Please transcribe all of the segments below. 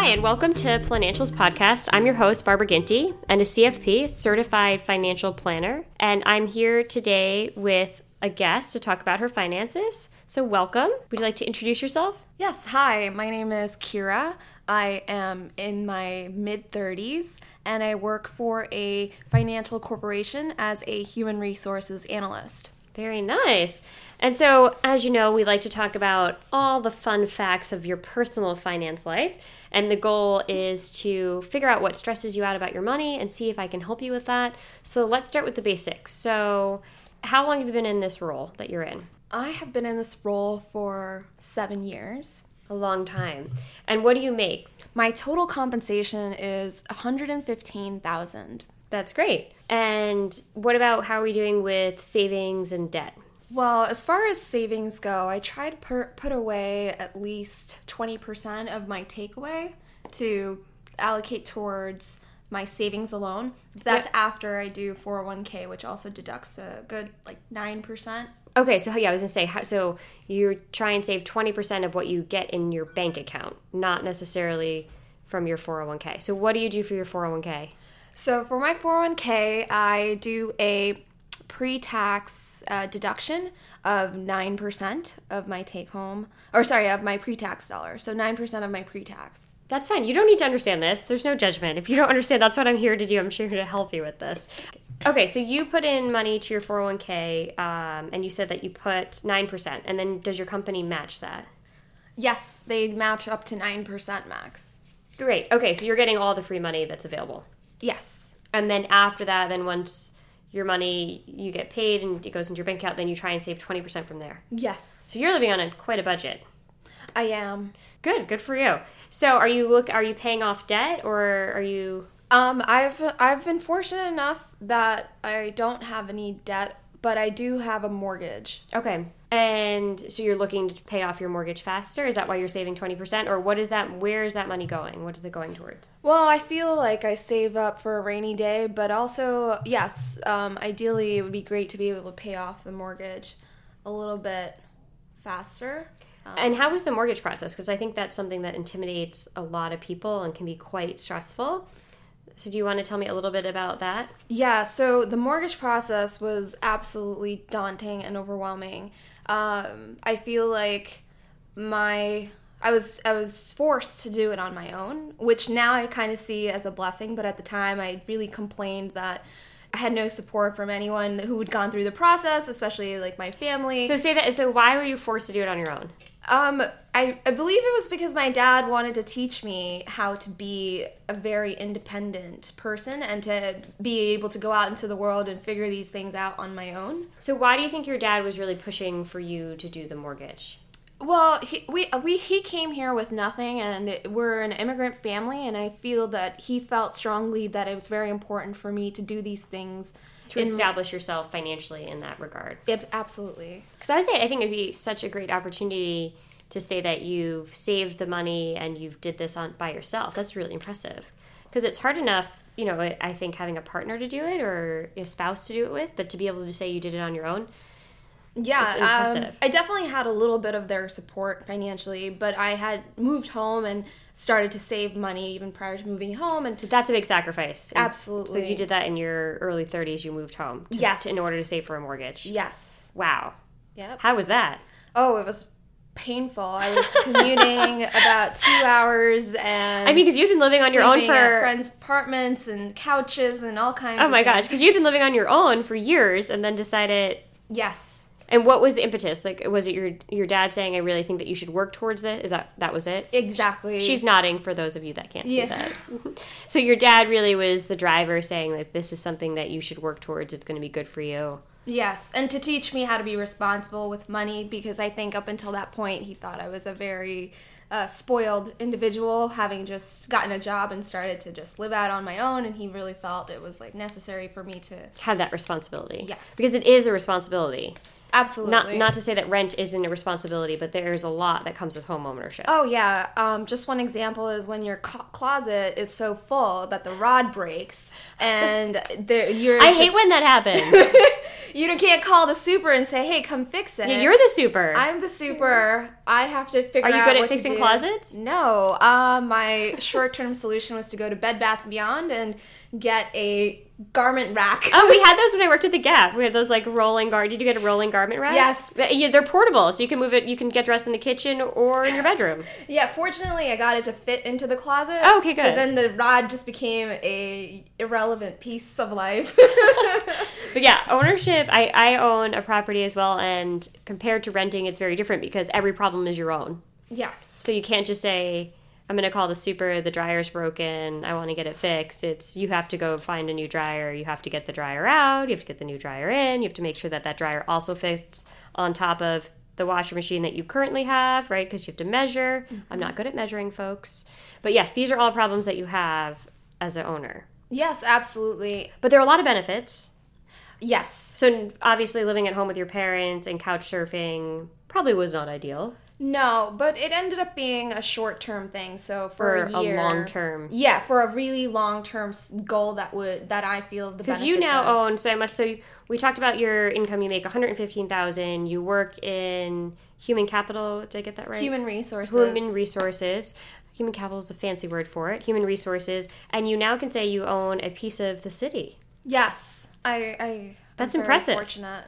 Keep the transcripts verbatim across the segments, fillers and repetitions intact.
Hi, and welcome to Financials Podcast. I'm your host, Barbara Ginty, and a C F P, Certified Financial Planner. And I'm here today with a guest to talk about her finances. So welcome. Would you like to introduce yourself? Yes, hi, my name is Kira. I am in my mid-thirties, and I work for a financial corporation as a human resources analyst. Very nice. And so, as you know, we like to talk about all the fun facts of your personal finance life. And the goal is to figure out what stresses you out about your money and see if I can help you with that. So let's start with the basics. So how long have you been in this role that you're in? I have been in this role for seven years. A long time. And what do you make? My total compensation is one hundred fifteen thousand dollars. That's great. And what about how are we doing with savings and debt? Well, as far as savings go, I try to per- put away at least twenty percent of my takeaway to allocate towards my savings alone. That's yep. After I do four oh one k, which also deducts a good like nine percent. Okay, so yeah, I was going to say, so you try and save twenty percent of what you get in your bank account, not necessarily from your four oh one k. So what do you do for your four oh one k? So for my four oh one k, I do a pre-tax uh, deduction of nine percent of my take-home, or sorry, of my pre-tax dollar. So nine percent of my pre-tax. That's fine. You don't need to understand this. There's no judgment. If you don't understand, that's what I'm here to do. I'm sure to help you with this. Okay, so you put in money to your four oh one k, um, and you said that you put nine percent, and then does your company match that? Yes, they match up to nine percent max. Great. Okay, so you're getting all the free money that's available. Yes. And then after that, then once your money, you get paid and it goes into your bank account, then you try and save twenty percent from there. Yes. So you're living on a, quite a budget. I am. Good, good for you. So are you look? Are you paying off debt, or are you? Um, I've I've been fortunate enough that I don't have any debt, but I do have a mortgage. Okay. And so you're looking to pay off your mortgage faster? Is that why you're saving twenty percent? Or what is that? Where is that money going? What is it going towards? Well, I feel like I save up for a rainy day, but also, yes, um, ideally it would be great to be able to pay off the mortgage a little bit faster. Um, and how was the mortgage process? Because I think that's something that intimidates a lot of people and can be quite stressful. So do you want to tell me a little bit about that? Yeah, so the mortgage process was absolutely daunting and overwhelming. Um, I feel like my I was I was forced to do it on my own, which now I kind of see as a blessing, but at the time I really complained that I had no support from anyone who had gone through the process, especially like my family. So say that. So why were you forced to do it on your own? Um, I, I believe it was because my dad wanted to teach me how to be a very independent person and to be able to go out into the world and figure these things out on my own. So why do you think your dad was really pushing for you to do the mortgage? Well, he, we, we, he came here with nothing, and we're an immigrant family, and I feel that he felt strongly that it was very important for me to do these things. To in, establish yourself financially in that regard. Yep, absolutely. Because I would say, I think it'd be such a great opportunity to say that you've saved the money and you've did this on by yourself. That's really impressive. Because it's hard enough, you know, I think having a partner to do it or a spouse to do it with, but to be able to say you did it on your own, yeah, it's impressive. Um, I definitely had a little bit of their support financially, but I had moved home and started to save money even prior to moving home. And that's a big sacrifice. Absolutely. So you did that in your early thirties, you moved home to, yes. to, in order to save for a mortgage. Yes. Wow. Yep. How was that? Oh, it was painful. I was commuting about two hours and I mean, because you've been living on your own for at friends' apartments and couches and all kinds of Oh my things. gosh, because you've been living on your own for years and then decided Yes. And what was the impetus? Like, was it your your dad saying, I really think that you should work towards this? Is that that was it? Exactly. She's nodding for those of you that can't yeah. see that. So your dad really was the driver saying, like, this is something that you should work towards. It's going to be good for you. Yes, and to teach me how to be responsible with money, because I think up until that point he thought I was a very uh, spoiled individual, having just gotten a job and started to just live out on my own, and he really felt it was like necessary for me to have that responsibility. Yes. Because it is a responsibility. Absolutely. Not not to say that rent isn't a responsibility, but there's a lot that comes with home ownership. Oh, yeah. Um, just one example is when your co- closet is so full that the rod breaks, and there you're I just, hate when that happens. you can't call the super and say, hey, come fix it. Yeah, you're the super. I'm the super. I have to figure out Are you good what at fixing to do. closets? No. Uh, my short-term solution was to go to Bed Bath and Beyond and get a garment rack. Oh, we had those when I worked at the Gap. We had those like rolling gar. Did you get a rolling garment rack? Yes. Yeah, they're portable, so you can move it. You can get dressed in the kitchen or in your bedroom. Yeah, fortunately, I got it to fit into the closet. Oh, okay, good. So then the rod just became a irrelevant piece of life. But yeah, ownership. I I own a property as well, and compared to renting, it's very different because every problem is your own. Yes. So you can't just say, I'm going to call the super, the dryer's broken, I want to get it fixed. It's, you have to go find a new dryer, you have to get the dryer out, you have to get the new dryer in, you have to make sure that that dryer also fits on top of the washing machine that you currently have, right? Because you have to measure. Mm-hmm. I'm not good at measuring, folks. But yes, these are all problems that you have as an owner. Yes, absolutely. But there are a lot of benefits. Yes. So obviously living at home with your parents and couch surfing probably was not ideal. No, but it ended up being a short-term thing. So for, For a year, a long-term. Yeah, for a really long-term goal that would that I feel the benefits Because you now of. own. So I must. So we talked about your income. You make one hundred fifteen thousand dollars. You work in human capital. Did I get that right? Human resources. Human resources. Human capital is a fancy word for it. Human resources, and you now can say you own a piece of the city. Yes, I. I That's I'm impressive. Very fortunate.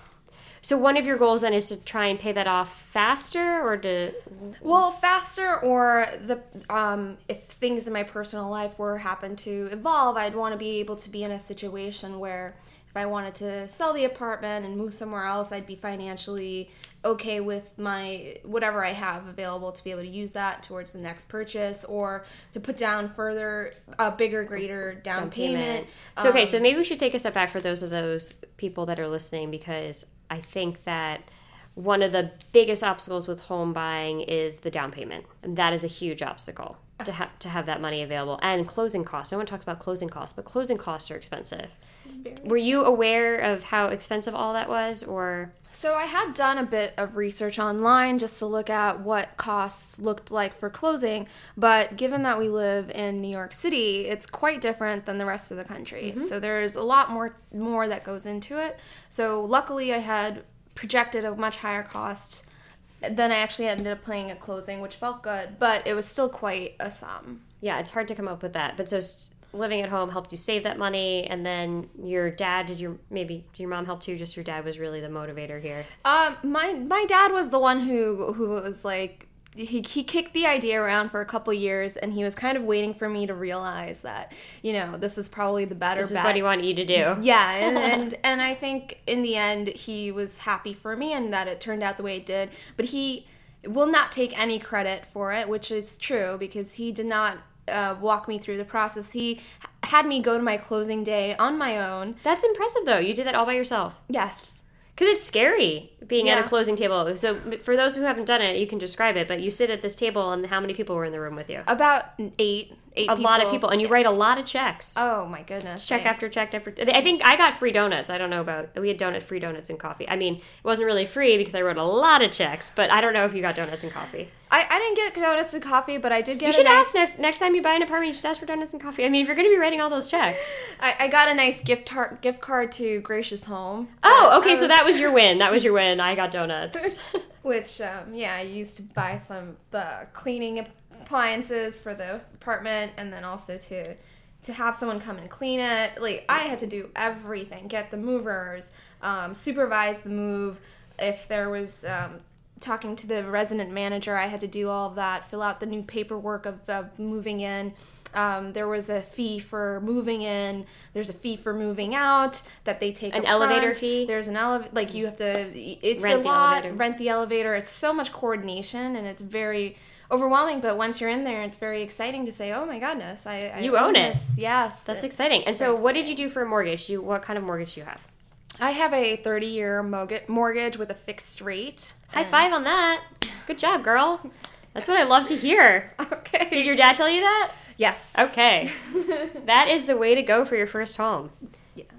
So one of your goals then is to try and pay that off faster, or to Well, faster, or the um, if things in my personal life were happen to evolve, I'd want to be able to be in a situation where if I wanted to sell the apartment and move somewhere else, I'd be financially okay with my whatever I have available to be able to use that towards the next purchase, or to put down further a bigger, greater down, down payment. payment. So okay, Um, so maybe we should take a step back for those of those people that are listening, because I think that one of the biggest obstacles with home buying is the down payment. And that is a huge obstacle to have to have that money available. And closing costs. No one talks about closing costs, but closing costs are expensive. Very Were you aware of how expensive all that was, or? So I had done a bit of research online just to look at what costs looked like for closing, but given that we live in New York City, it's quite different than the rest of the country. Mm-hmm. So there's a lot more more that goes into it. So luckily I had projected a much higher cost than I actually ended up paying at closing, which felt good, but it was still quite a sum. Yeah, it's hard to come up with that. But so living at home helped you save that money, and then your dad, did your maybe did your mom help too? Just your dad was really the motivator here. Um, my my dad was the one who who was like he he kicked the idea around for a couple years, and he was kind of waiting for me to realize that, you know, this is probably the better This is bet. what he wanted you to do. Yeah, and, and and I think in the end he was happy for me and that it turned out the way it did. But he will not take any credit for it, which is true because he did not uh, walk me through the process. He had me go to my closing day on my own. That's impressive, though. You did that all by yourself. Yes. Because it's scary being Yeah. at a closing table. So for those who haven't done it, you can describe it. But you sit at this table, and how many people were in the room with you? About eight. Eight A people. lot of people. And you Yes. write a lot of checks. Oh my goodness. Check I- after check after. I think I got free donuts. I don't know about. We had donut free donuts and coffee. I mean, it wasn't really free because I wrote a lot of checks. But I don't know if you got donuts and coffee. I, I didn't get donuts and coffee, but I did get You a should nice, ask next next time you buy an apartment. You should ask for donuts and coffee. I mean, if you're going to be writing all those checks. I, I got a nice gift tar- gift card to Gracious Home. Oh, I okay. So that was your win. That was your win. I got donuts. Which, um, yeah, I used to buy some uh, cleaning appliances for the apartment, and then also to to have someone come and clean it. Like, I had to do everything. Get the movers, um, supervise the move. If there was um, talking to the resident manager, I had to do all of that, fill out the new paperwork of, of moving in. Um, there was a fee for moving in. There's a fee for moving out that they take An up elevator front. fee? There's an elevator. Like, you have to. It's Rent a the lot. elevator. Rent the elevator. It's so much coordination, and it's very overwhelming. But once you're in there, it's very exciting to say, "Oh my goodness, I, I You own it. this." Yes, That's it- exciting. And so so, what did exciting. you do for a mortgage? You what kind of mortgage do you have? I have a thirty-year mortgage mortgage with a fixed rate. High and- five on that. Good job, girl. That's what I love to hear. Okay. Did your dad tell you that? Yes. Okay. That is the way to go for your first home. Yeah.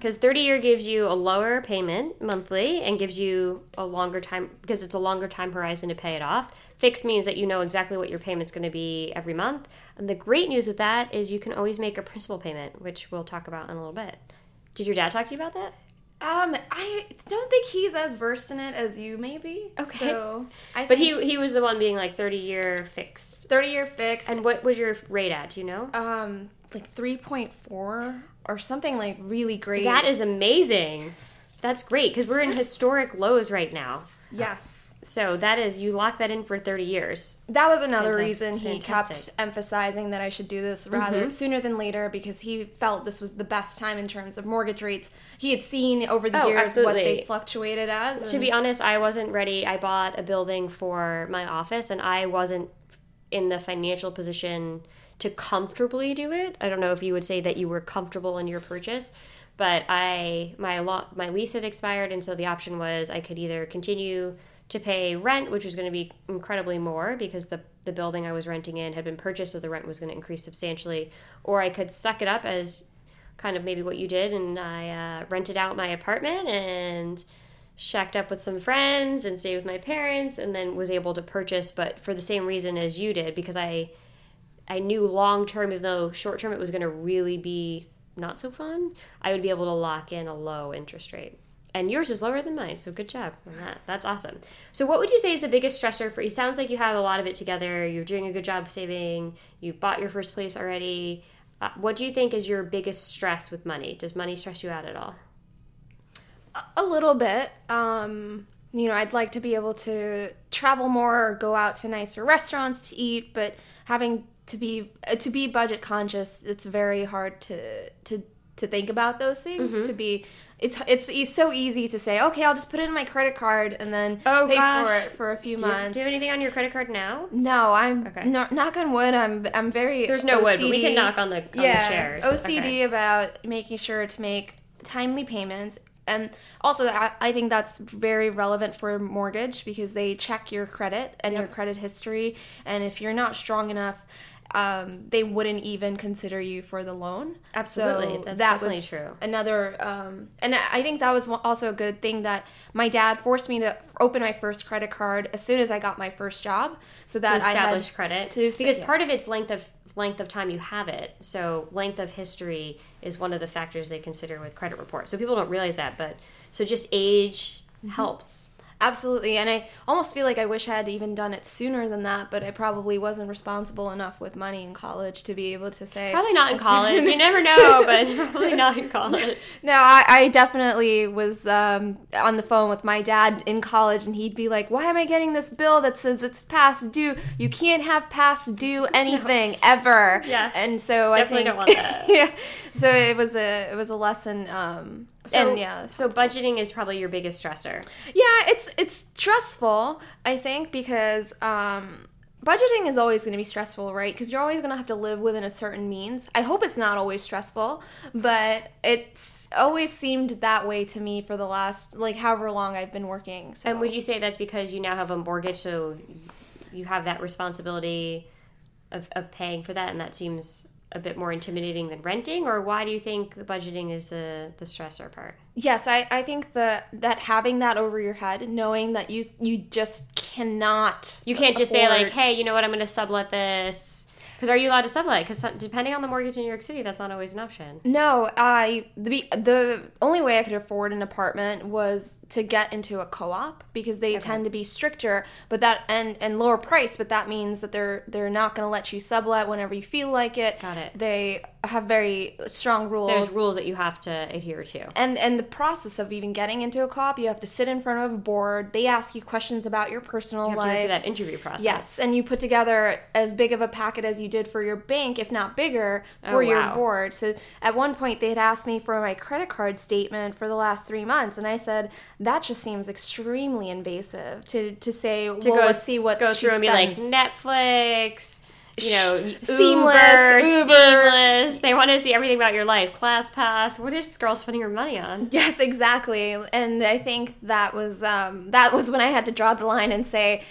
Because thirty-year gives you a lower payment monthly and gives you a longer time, because it's a longer time horizon to pay it off. Fixed means that you know exactly what your payment's going to be every month. And the great news with that is you can always make a principal payment, which we'll talk about in a little bit. Did your dad talk to you about that? Um, I don't think he's as versed in it as you may be. Okay. So I But think he he was the one being like thirty-year fixed. thirty-year fixed. And what was your rate at? Do you know? Um, like three point four or something like really great. That is amazing. That's great because we're in historic lows right now. Yes. So that is, you lock that in for thirty years. That was another Fantastic. reason he Fantastic. kept emphasizing that I should do this rather Mm-hmm. sooner than later, because he felt this was the best time in terms of mortgage rates. He had seen over the Oh, years absolutely. what they fluctuated as. To be honest, I wasn't ready. I bought a building for my office and I wasn't in the financial position to comfortably do it. I don't know if you would say that you were comfortable in your purchase, but I my lo- my lease had expired, and so the option was I could either continue to pay rent, which was going to be incredibly more because the the building I was renting in had been purchased, so the rent was going to increase substantially, or I could suck it up as kind of maybe what you did, and I uh, rented out my apartment and shacked up with some friends and stayed with my parents, and then was able to purchase, but for the same reason as you did, because I I knew long term, even though short term it was going to really be not so fun, I would be able to lock in a low interest rate. And yours is lower than mine, so good job on that. That's awesome. So what would you say is the biggest stressor for you? It sounds like you have a lot of it together. You're doing a good job saving. You bought your first place already. Uh, what do you think is your biggest stress with money? Does money stress you out at all? A little bit. Um, you know, I'd like to be able to travel more or go out to nicer restaurants to eat, but having to be uh, to be budget conscious, it's very hard to to to think about those things. Mm-hmm. To be, it's it's e- so easy to say, okay, I'll just put it in my credit card and then Oh, pay gosh. for it for a few Do you, months. do you have anything on your credit card now? No, I'm Okay. no, knock on wood. I'm I'm very There's no O C D. wood, but we can knock on the, on yeah, the chairs. O C D Okay. about making sure to make timely payments. And also, I, I think that's very relevant for mortgage because they check your credit and your Yep. credit history. And if you're not strong enough, um, they wouldn't even consider you for the loan. Absolutely. So That's that definitely was true. Another, um, and I think that was also a good thing that my dad forced me to open my first credit card as soon as I got my first job, so that To I had establish credit. to- because yes. part of it's length of length of time you have it. So length of history is one of the factors they consider with credit reports. So people don't realize that, but so just age helps. Absolutely, and I almost feel like I wish I had even done it sooner than that, but I probably wasn't responsible enough with money in college to be able to say... Probably not in college. You never know, but probably not in college. No, I, I definitely was um, on the phone with my dad in college, and he'd be like, why am I getting this bill that says it's past due? You can't have past due anything, ever. Yeah. And so Definitely I think... don't want that. yeah. So it was a, it was a lesson... Um, So, and yeah, so budgeting is probably your biggest stressor. Yeah, it's it's stressful, I think, because um, budgeting is always going to be stressful, right? Because you're always going to have to live within a certain means. I hope it's not always stressful, but it's always seemed that way to me for the last, like, however long I've been working. So. And would you say that's because you now have a mortgage, so you have that responsibility of, of paying for that, and that seems a bit more intimidating than renting? Or why do you think the budgeting is the, the stressor part? Yes, I, I think that that having that over your head, knowing that you, you just cannot You can't just say, afford- like, hey, you know what, I'm going to sublet this. Because are you allowed to sublet? Because depending on the mortgage in New York City, that's not always an option. No, I the the only way I could afford an apartment was to get into a co-op because they Okay. tend to be stricter, but that and and lower price, but that means that they're they're not going to let you sublet whenever you feel like it. Got it. They have very strong rules. There's rules that you have to adhere to. And and the process of even getting into a co-op, you have to sit in front of a board. They ask you questions about your personal You have to go life. through that interview process. Yes, and you put together as big of a packet as you did for your bank, if not bigger, for Oh, your wow. board. So at one point, they had asked me for my credit card statement for the last three months, and I said, that just seems extremely invasive to, to say, To well, go, let's see what go she through and be like, spends. Netflix, you know, Seamless, Uber, Uber. Seamless. They want to see everything about your life. ClassPass. What is this girl spending her money on? Yes, exactly. And I think that was um, that was when I had to draw the line and say,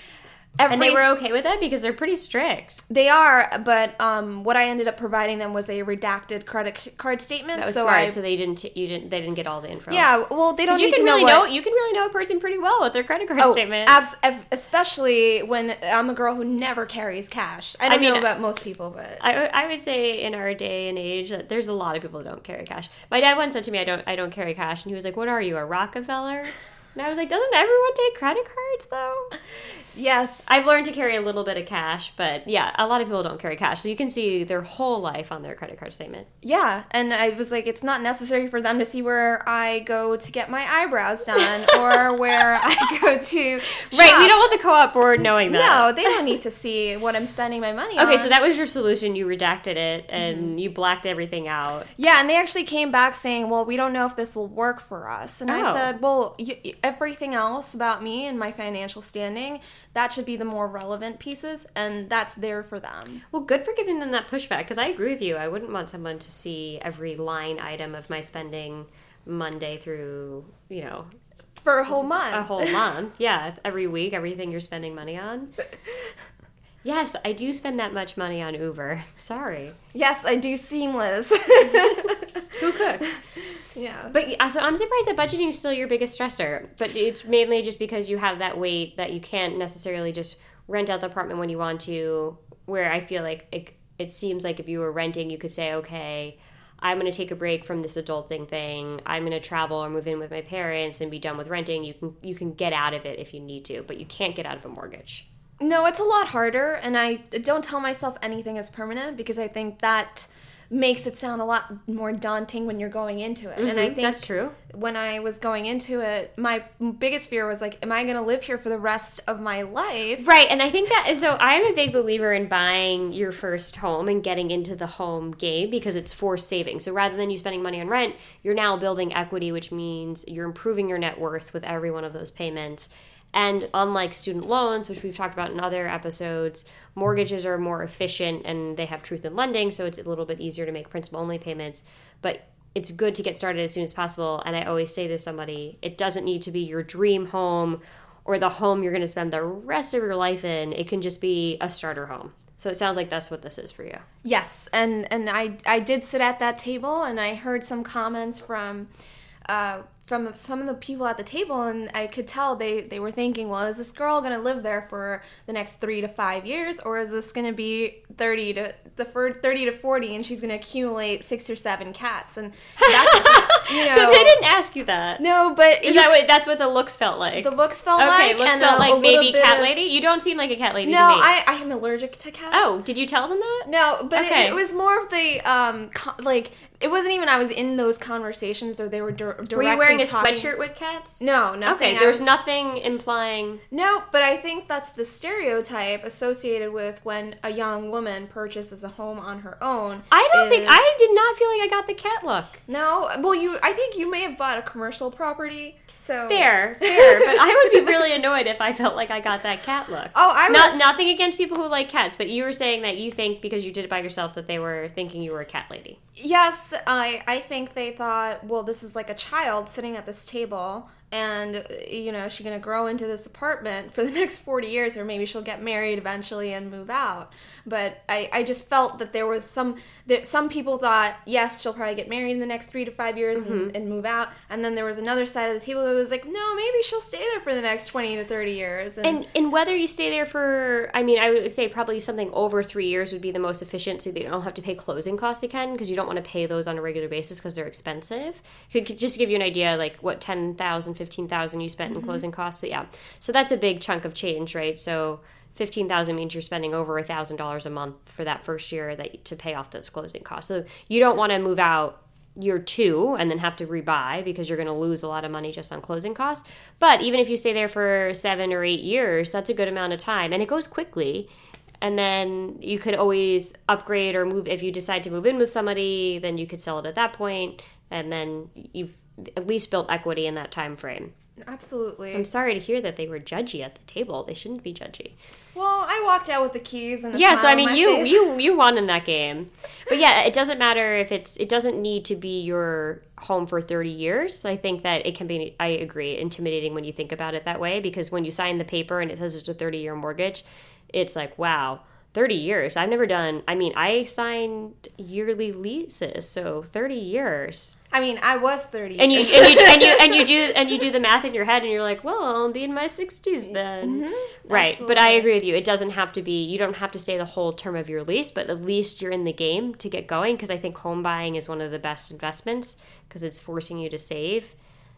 Every, And they were okay with that because they're pretty strict. They are, but um, what I ended up providing them was a redacted credit card statement. That was so smart. I, so they didn't. You didn't. They didn't get all the info. Yeah. Well, they don't you need can to really know, know. what, You can really know a person pretty well with their credit card oh, statement. Abs- especially when I'm a girl who never carries cash. I don't I mean, know about most people, but I, I would say in our day and age that there's a lot of people that don't carry cash. My dad once said to me, "I don't. I don't carry cash," and he was like, "What are you, a Rockefeller?" And I was like, doesn't everyone take credit cards, though? Yes. I've learned to carry a little bit of cash, but yeah, a lot of people don't carry cash. So you can see their whole life on their credit card statement. Yeah, and I was like, it's not necessary for them to see where I go to get my eyebrows done or where I go to shop. Right, we don't want the co-op board knowing that. No, they don't need to see what I'm spending my money okay, on. Okay, so that was your solution. You redacted it, and mm-hmm. you blacked everything out. Yeah, and they actually came back saying, well, we don't know if this will work for us. And oh. I said, well, you, everything else about me and my financial standing, that should be the more relevant pieces, and that's there for them. Well, good for giving them that pushback, because I agree with you. I wouldn't want someone to see every line item of my spending Monday through, you know... For a whole month. A whole month, yeah. Every week, everything you're spending money on. Yes, I do spend that much money on Uber. Sorry. Yes, I do Seamless. Who cooks? Yeah. But so I'm surprised that budgeting is still your biggest stressor. But it's mainly just because you have that weight that you can't necessarily just rent out the apartment when you want to, where I feel like it, it seems like if you were renting, you could say, okay, I'm going to take a break from this adulting thing. I'm going to travel or move in with my parents and be done with renting. You can you can get out of it if you need to, but you can't get out of a mortgage. No, it's a lot harder, and I don't tell myself anything is permanent because I think that makes it sound a lot more daunting when you're going into it. Mm-hmm, and I think that's true. When I was going into it, my biggest fear was like, am I going to live here for the rest of my life? Right, and I think that, and so I'm a big believer in buying your first home and getting into the home game because it's forced saving. So rather than you spending money on rent, you're now building equity, which means you're improving your net worth with every one of those payments. And unlike student loans, which we've talked about in other episodes, mortgages are more efficient and they have truth in lending, so it's a little bit easier to make principal-only payments. But it's good to get started as soon as possible. And I always say to somebody, it doesn't need to be your dream home or the home you're going to spend the rest of your life in. It can just be a starter home. So it sounds like that's what this is for you. Yes, and, and I, I did sit at that table, and I heard some comments from... Uh, from some of the people at the table, and I could tell they, they were thinking, well, is this girl going to live there for the next three to five years, or is this going to be thirty to the thirty to forty, and she's going to accumulate six or seven cats? And that's, you know, so they didn't ask you that. No, but is you, that what that's what the looks felt like? The looks felt okay, like, looks and felt a, like a maybe cat of, lady. You don't seem like a cat lady. No, to me. I I am allergic to cats. Oh, did you tell them that? No, but okay. it, it was more of the um co- like. It wasn't even I was in those conversations or they were dir- directly Were you wearing a talking. sweatshirt with cats? No, nothing. Okay, there's was... nothing implying... No, but I think that's the stereotype associated with when a young woman purchases a home on her own. I don't is... think... I did not feel like I got the cat look. No? Well, you. I think you may have bought a commercial property. So fair, fair, but I would be really annoyed if I felt like I got that cat look. Oh, I was... Not, nothing against people who like cats, but you were saying that you think because you did it by yourself that they were thinking you were a cat lady. Yes, I, I think they thought, well, this is like a child sitting at this table, and, you know, she's going to grow into this apartment for the next forty years, or maybe she'll get married eventually and move out. But I, I just felt that there was some, that some people thought, yes, she'll probably get married in the next three to five years mm-hmm. and, and move out. And then there was another side of the table that was like, no, maybe she'll stay there for the next twenty to thirty years. And, and, and whether you stay there for, I mean, I would say probably something over three years would be the most efficient so that you don't have to pay closing costs again, because you don't want to pay those on a regular basis because they're expensive. Could just give you an idea, like what, ten thousand dollars, fifteen thousand dollars you spent in mm-hmm. closing costs. So yeah, so that's a big chunk of change, right? So fifteen thousand dollars means you're spending over one thousand dollars a month for that first year that to pay off those closing costs. So you don't want to move out year two and then have to rebuy because you're going to lose a lot of money just on closing costs. But even if you stay there for seven or eight years, that's a good amount of time, and it goes quickly. And then you could always upgrade or move. If you decide to move in with somebody, then you could sell it at that point, and then you've at least built equity in that time frame. Absolutely. I'm sorry to hear that they were judgy at the table. They shouldn't be judgy. Well, I walked out with the keys and a yeah. smile So I mean, on my you face. you you won in that game. But yeah, it doesn't matter if it's. It doesn't need to be your home for thirty years. I think that it can be. I agree, intimidating when you think about it that way, because when you sign the paper and it says it's a thirty year mortgage, it's like, wow, thirty years. I've never done. I mean, I signed yearly leases, so thirty years. I mean, I was thirty. And you, and you and you and you do and you do the math in your head, and you're like, well, I'll be in my sixties then, Mm-hmm. right? Absolutely. But I agree with you. It doesn't have to be. You don't have to stay the whole term of your lease, but at least you're in the game to get going. Because I think home buying is one of the best investments because it's forcing you to save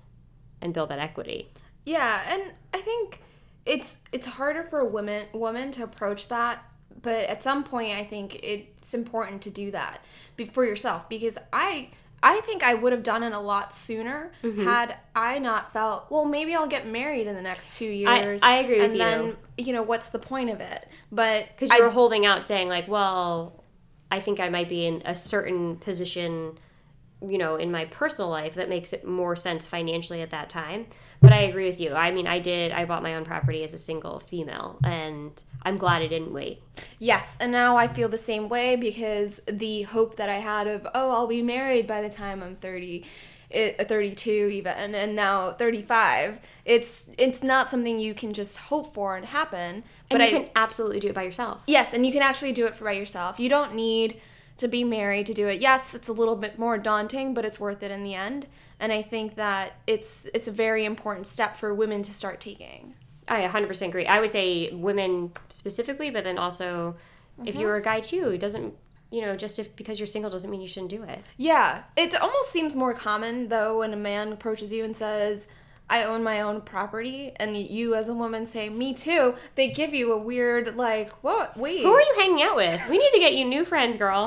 and build that equity. Yeah, and I think it's it's harder for a woman woman to approach that. But at some point, I think it's important to do that be- for yourself, because I I think I would have done it a lot sooner mm-hmm. had I not felt, well, maybe I'll get married in the next two years. I, I agree with and you. And then, you know, what's the point of it? But because you were holding out saying like, well, I think I might be in a certain position, you know, in my personal life that makes it more sense financially at that time. But I agree with you. I mean, I did, I bought my own property as a single female, and I'm glad I didn't wait. Yes, and now I feel the same way, because the hope that I had of, oh, I'll be married by the time I'm thirty, thirty-two even, and now thirty-five, it's it's not something you can just hope for and happen. But but you I, can absolutely do it by yourself. Yes, and you can actually do it for by yourself. You don't need to be married to do it. Yes, it's a little bit more daunting, but it's worth it in the end. And I think that it's it's a very important step for women to start taking. I one hundred percent agree. I would say women specifically, but then also mm-hmm. if you're a guy too, it doesn't, you know, just if because you're single doesn't mean you shouldn't do it. Yeah. It almost seems more common, though, when a man approaches you and says, I own my own property, and you as a woman say, me too. They give you a weird, like, what? Wait. Who are you hanging out with? We need to get you new friends, girl.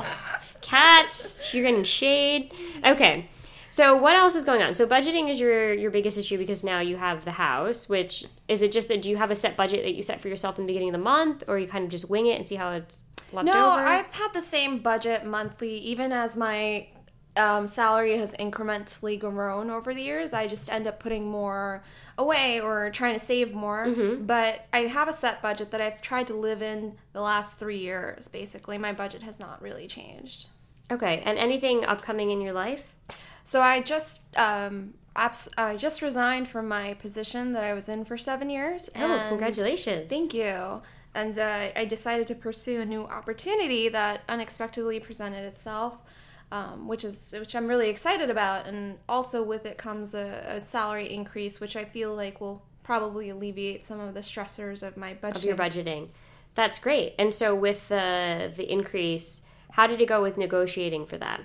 Cats. You're getting shade. Okay. So what else is going on? So budgeting is your, your biggest issue because now you have the house, which is it just that do you have a set budget that you set for yourself in the beginning of the month, or you kind of just wing it and see how it's left no, over? No, I've had the same budget monthly, even as my um, salary has incrementally grown over the years. I just end up putting more away or trying to save more. Mm-hmm. But I have a set budget that I've tried to live in the last three years, basically. My budget has not really changed. Okay, and anything upcoming in your life? So I just um, abs- I just resigned from my position that I was in for seven years. Oh, and congratulations. Thank you. And uh, I decided to pursue a new opportunity that unexpectedly presented itself, um, which is which I'm really excited about. And also with it comes a, a salary increase, which I feel like will probably alleviate some of the stressors of my budgeting. Of your budgeting. That's great. And so with the the increase, how did it go with negotiating for that?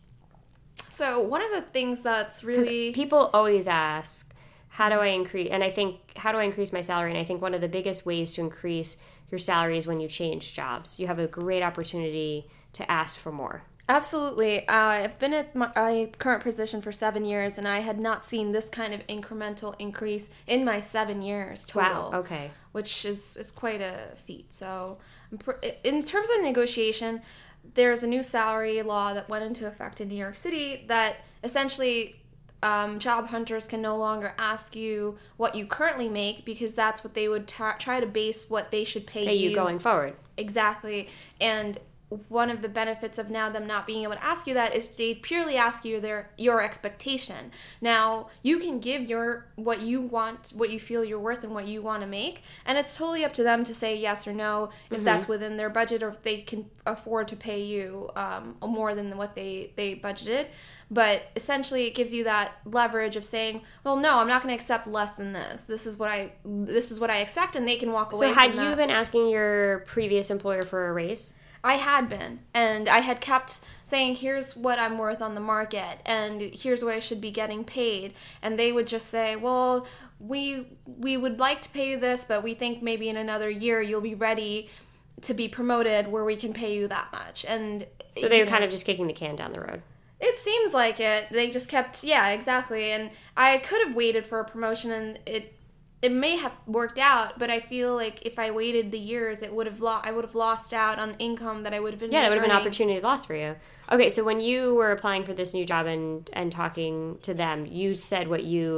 So one of the things that's really... people always ask, how do I increase... And I think, how do I increase my salary? And I think one of the biggest ways to increase your salary is when you change jobs. You have a great opportunity to ask for more. Absolutely. Uh, I've been at my, my current position for seven years, and I had not seen this kind of incremental increase in my seven years total. Wow, okay. Which is, is quite a feat. So in terms of negotiation... There's a new salary law that went into effect in New York City that essentially um, job hunters can no longer ask you what you currently make, because that's what they would t- try to base what they should pay, pay you. you going forward. Exactly. And one of the benefits of now them not being able to ask you that is they purely ask you their your expectation. Now, you can give your what you want, what you feel you're worth, and what you want to make, and it's totally up to them to say yes or no if mm-hmm. that's within their budget, or if they can afford to pay you um, more than what they, they budgeted. But essentially, it gives you that leverage of saying, "Well, no, I'm not going to accept less than this. This is what I this is what I expect," and they can walk away. So, had from you that. been asking your previous employer for a raise? I had been, and I had kept saying, here's what I'm worth on the market, and here's what I should be getting paid, and they would just say, well, we we would like to pay you this, but we think maybe in another year you'll be ready to be promoted where we can pay you that much. And so they were know, kind of just kicking the can down the road. It seems like it. They just kept, yeah, exactly, and I could have waited for a promotion, and it It may have worked out, but I feel like if I waited the years, it would have lo- I would have lost out on income that I would have been. Yeah, it would have been earning. an opportunity lost for you. Okay, so when you were applying for this new job and and talking to them, you said what you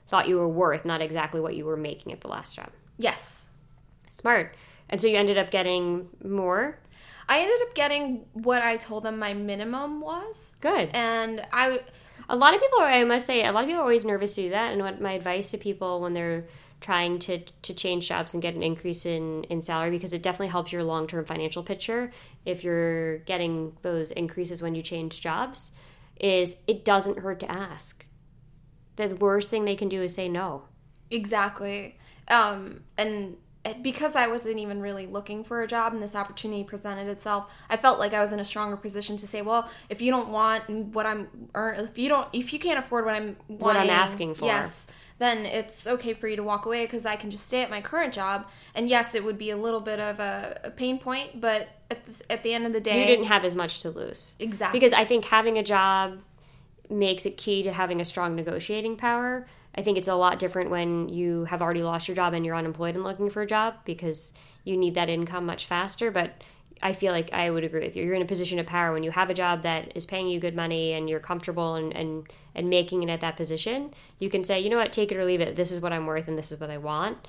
thought you were worth, not exactly what you were making at the last job. Yes. Smart. And so you ended up getting more? I ended up getting what I told them my minimum was. Good. And I... A lot of people, are, I must say, a lot of people are always nervous to do that. And what my advice to people when they're trying to, to change jobs and get an increase in, in salary, because it definitely helps your long-term financial picture if you're getting those increases when you change jobs, is it doesn't hurt to ask. The worst thing they can do is say no. Exactly. Um, and because I wasn't even really looking for a job and this opportunity presented itself, I felt like I was in a stronger position to say, well, if you don't want what I'm, or if you don't, if you can't afford what I'm wanting, what I'm asking for, yes, then it's okay for you to walk away because I can just stay at my current job. And yes, it would be a little bit of a, a pain point, but at the, at the end of the day, you didn't have as much to lose. Exactly. Because I think having a job makes it key to having a strong negotiating power. I think it's a lot different when you have already lost your job and you're unemployed and looking for a job, because you need that income much faster. But I feel like I would agree with you. You're in a position of power when you have a job that is paying you good money and you're comfortable and, and, and making it at that position. You can say, you know what, take it or leave it. This is what I'm worth and this is what I want.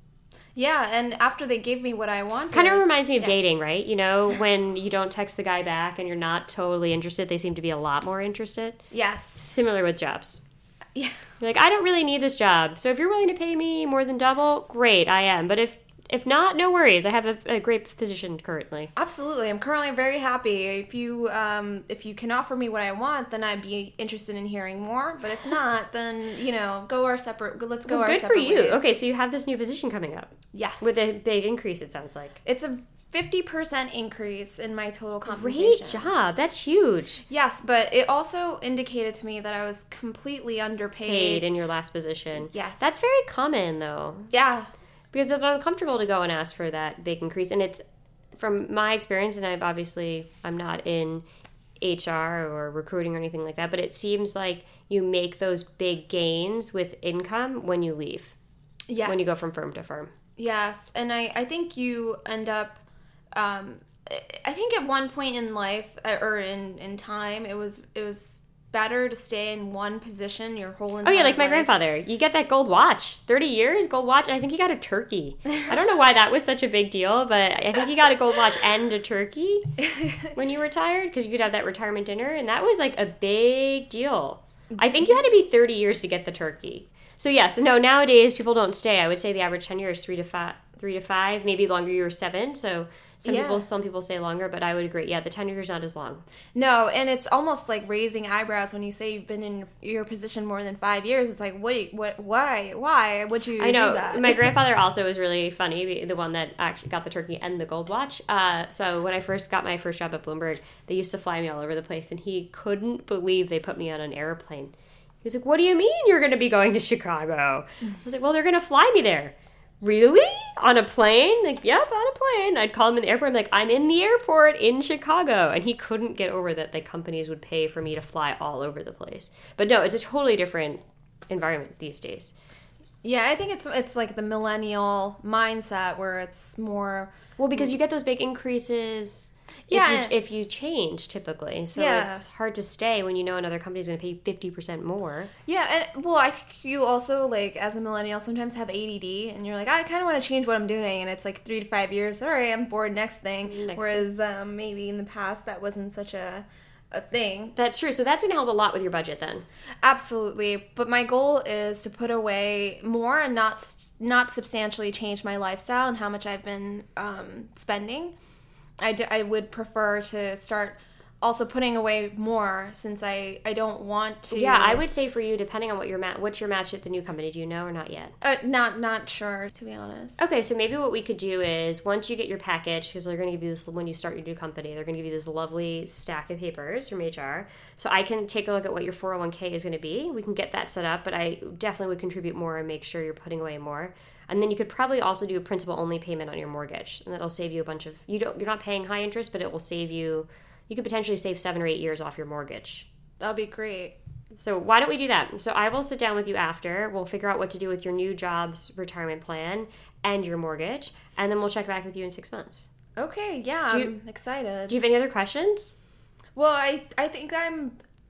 Yeah, and after they gave me what I wanted... Kind of reminds me of yes. dating, right? You know, when you don't text the guy back and you're not totally interested, they seem to be a lot more interested. Yes. Similar with jobs. Yeah. You're like, I don't really need this job. So if you're willing to pay me more than double, great, I am. But if if not, no worries. I have a, a great position currently. Absolutely. I'm currently very happy. If you um, if you can offer me what I want, then I'd be interested in hearing more. But if not, then, you know, go our separate, let's go well, our good separate for you. ways. Okay, so you have this new position coming up. Yes. With a big increase, it sounds like. It's a fifty percent increase in my total compensation. Great job. That's huge. Yes, but it also indicated to me that I was completely underpaid. Paid in your last position. Yes. That's very common, though. Yeah. Because it's uncomfortable to go and ask for that big increase. And it's, from my experience, and I've obviously, I'm not in H R or recruiting or anything like that, but it seems like you make those big gains with income when you leave. Yes. When you go from firm to firm. Yes. And I, I think you end up, um, I think at one point in life, or in, in time, it was, it was better to stay in one position your whole entire Oh yeah, like my life. grandfather. You get that gold watch. thirty years, gold watch. I think he got a turkey. I don't know why that was such a big deal, but I think he got a gold watch and a turkey when you retired, because you could have that retirement dinner, and that was like a big deal. I think you had to be thirty years to get the turkey. So yes, no, nowadays people don't stay. I would say the average tenure is three to five, three to five, maybe longer. You were seven, so some yeah. people some people say longer, but I would agree. Yeah, the tenure is not as long. No, and it's almost like raising eyebrows when you say you've been in your position more than five years. It's like, wait, what? Why? Why would you I know. do that? My grandfather also was really funny, the one that actually got the turkey and the gold watch. Uh, so when I first got my first job at Bloomberg, they used to fly me all over the place, and he couldn't believe they put me on an airplane. He was like, what do you mean you're going to be going to Chicago? I was like, well, they're going to fly me there. Really? On a plane? Like, yep, on a plane. I'd call him in the airport. I'm like, I'm in the airport in Chicago. And he couldn't get over that the companies would pay for me to fly all over the place. But no, it's a totally different environment these days. Yeah, I think it's it's like the millennial mindset where it's more... Well, because you get those big increases... Yeah. If you, if you change, typically. So yeah. it's hard to stay when you know another company's going to pay fifty percent more. Yeah, and well, I think you also, like, as a millennial, sometimes have A D D, and you're like, I kind of want to change what I'm doing, and it's like three to five years, all right, I'm bored, next thing. Next Whereas thing. Um, maybe in the past, that wasn't such a, a thing. That's true. So that's going to help a lot with your budget then. Absolutely. But my goal is to put away more and not, not substantially change my lifestyle and how much I've been um, spending. I, d- I would prefer to start also putting away more, since I, I don't want to... Yeah, I would say for you, depending on what your ma- what's your match at the new company, do you know or not yet? Uh, not not sure, to be honest. Okay, so maybe what we could do is, once you get your package, because they're going to give you this, when you start your new company, they're going to give you this lovely stack of papers from H R. So I can take a look at what your four oh one k is going to be. We can get that set up, but I definitely would contribute more and make sure you're putting away more. And then you could probably also do a principal-only payment on your mortgage, and that'll save you a bunch of... You don't, you're not paying high interest, but it will save you... You could potentially save seven or eight years off your mortgage. That'd be great. So why don't we do that? So I will sit down with you after. We'll figure out what to do with your new job's retirement plan and your mortgage, and then we'll check back with you in six months. Okay, yeah, Do I'm you- excited. Do you have any other questions? Well, I, I think I'm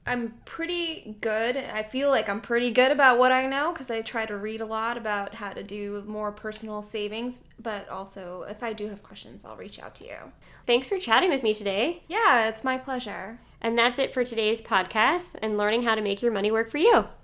I'm pretty good. I feel like I'm pretty good about what I know because I try to read a lot about how to do more personal savings. But also, if I do have questions, I'll reach out to you. Thanks for chatting with me today. Yeah, it's my pleasure. And that's it for today's podcast and learning how to make your money work for you.